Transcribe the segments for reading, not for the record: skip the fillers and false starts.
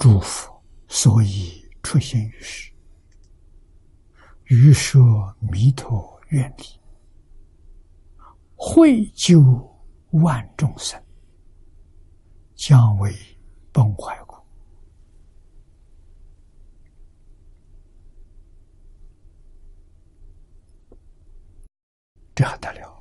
诸佛所以出现于世，于舍弥陀愿力，惠救万众生，将为崩坏故。这还得了！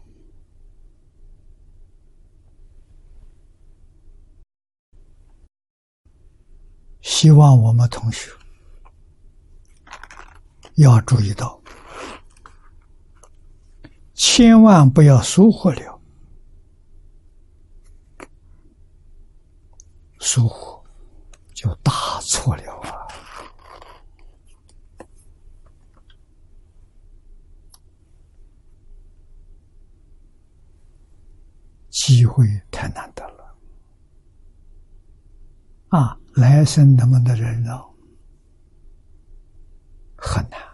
希望我们同学要注意到，千万不要疏忽了，疏忽就大错了啊！机会太难得了啊！来生能不能人道很难。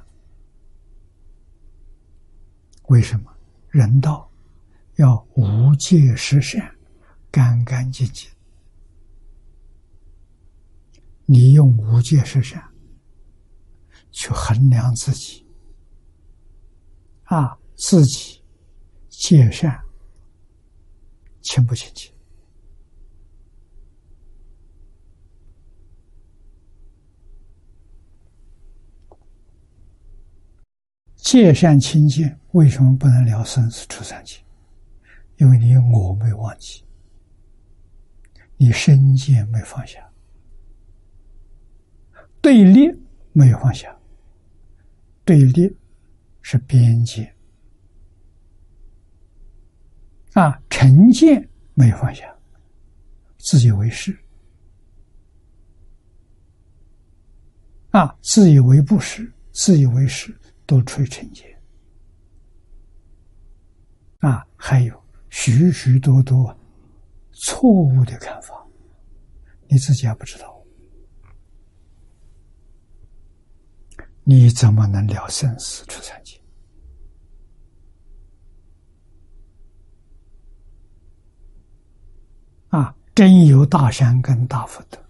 为什么？人道要无戒十善，干干净净。你用无戒十善去衡量自己啊，自己戒善清不清净？戒善清净，为什么不能了生死出三界？因为你我没忘记，你身见没放下，对立没有放下，对立是边界啊，成见没有放下，自以为是啊，自以为不是，自以为是，都处于成见啊，还有许许多多错误的看法，你自己还不知道，你怎么能了生死出三界？啊，真有大善根大福德，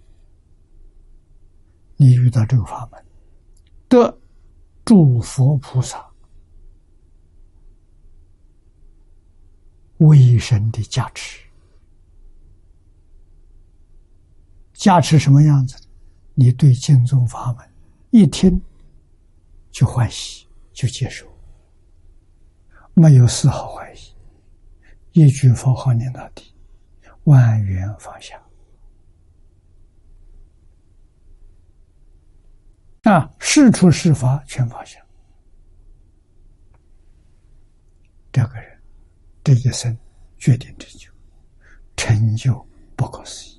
你遇到这个法门，得诸佛菩萨威神的加持。加持什么样子？你对经宗法门一听就欢喜，就接受，没有丝毫怀疑，一句佛号念到底，万缘放下啊，是处是法全放下。这个人这一生决定成就，成就不可思议。